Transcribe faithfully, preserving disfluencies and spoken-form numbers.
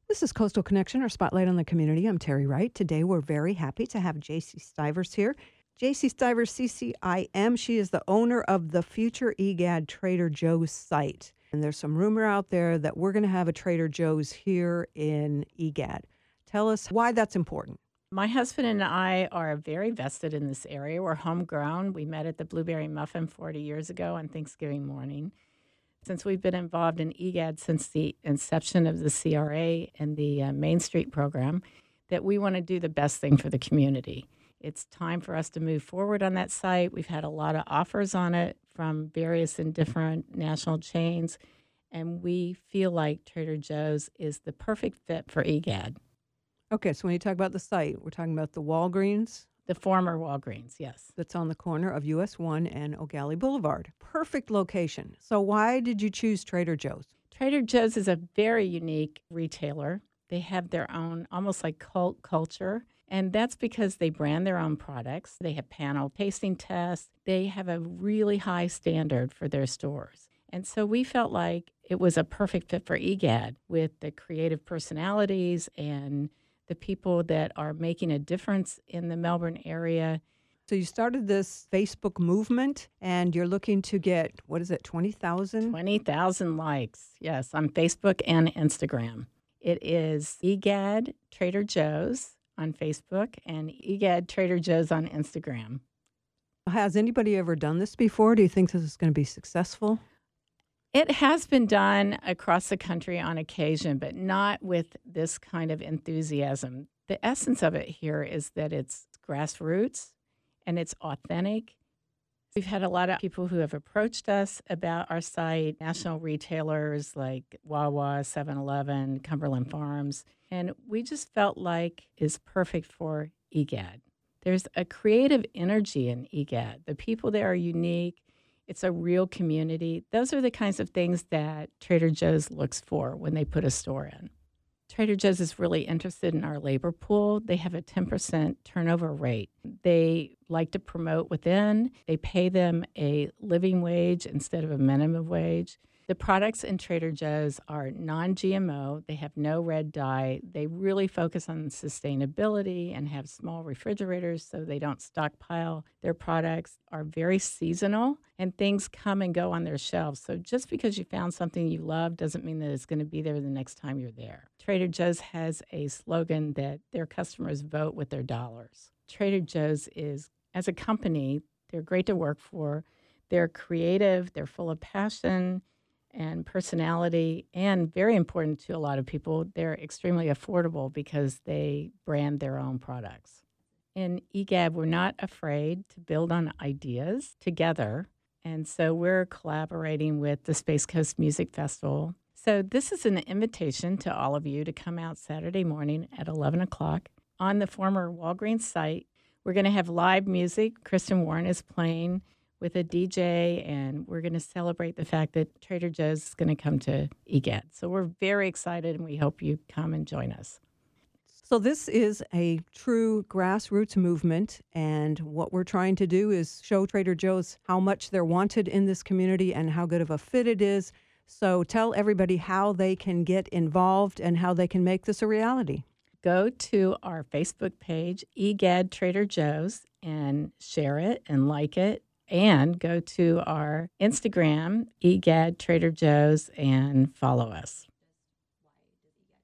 This is Coastal Connection, our spotlight on the community. I'm Terry Wright. Today, we're very happy to have J C Stivers here. J C Stivers, C C I M. She is the owner of the Future Egad Trader Joe's site. And there's some rumor out there that we're going to have a Trader Joe's here in Egad. Tell us why that's important. My husband and I are very vested in this area. We're homegrown. We met at the Blueberry Muffin forty years ago on Thanksgiving morning. Since we've been involved in EGAD since the inception of the C R A and the uh, Main Street program, that we want to do the best thing for the community. It's time for us to move forward on that site. We've had a lot of offers on it from various and different national chains, and we feel like Trader Joe's is the perfect fit for EGAD. Okay, so when you talk about the site, we're talking about the Walgreens. The former Walgreens, yes. That's on the corner of U S one and O'Galley Boulevard. Perfect location. So why did you choose Trader Joe's? Trader Joe's is a very unique retailer. They have their own, almost like cult culture, and that's because they brand their own products. They have panel tasting tests. They have a really high standard for their stores. And so we felt like it was a perfect fit for EGAD with the creative personalities and the people that are making a difference in the Melbourne area. So you started this Facebook movement, and you're looking to get, what is it, twenty thousand? twenty thousand likes, yes, on Facebook and Instagram. It is EGAD Trader Joe's on Facebook and EGAD Trader Joe's on Instagram. Has anybody ever done this before? Do you think this is going to be successful? It has been done across the country on occasion, but not with this kind of enthusiasm. The essence of it here is that it's grassroots and it's authentic. We've had a lot of people who have approached us about our site, national retailers like Wawa, seven eleven, Cumberland Farms, and we just felt like it's perfect for EGAD. There's a creative energy in EGAD. The people there are unique. It's a real community. Those are the kinds of things that Trader Joe's looks for when they put a store in. Trader Joe's is really interested in our labor pool. They have a ten percent turnover rate. They like to promote within. They pay them a living wage instead of a minimum wage. The products in Trader Joe's are non-G M O. They have no red dye. They really focus on sustainability and have small refrigerators so they don't stockpile. Their products are very seasonal, and things come and go on their shelves. So just because you found something you love doesn't mean that it's going to be there the next time you're there. Trader Joe's has a slogan that their customers vote with their dollars. Trader Joe's is, as a company, they're great to work for. They're creative. They're full of passion and personality, and very important to a lot of people, they're extremely affordable because they brand their own products. In EGAD, we're not afraid to build on ideas together, and so we're collaborating with the Space Coast Music Festival. So this is an invitation to all of you to come out Saturday morning at eleven o'clock on the former Walgreens site. We're going to have live music. Kristen Warren is playing with a D J, and we're going to celebrate the fact that Trader Joe's is going to come to EGAD. So we're very excited, and we hope you come and join us. So this is a true grassroots movement, and what we're trying to do is show Trader Joe's how much they're wanted in this community and how good of a fit it is. So tell everybody how they can get involved and how they can make this a reality. Go to our Facebook page, EGAD Trader Joe's, and share it and like it. And go to our Instagram, EGAD Trader Joe's, and follow us.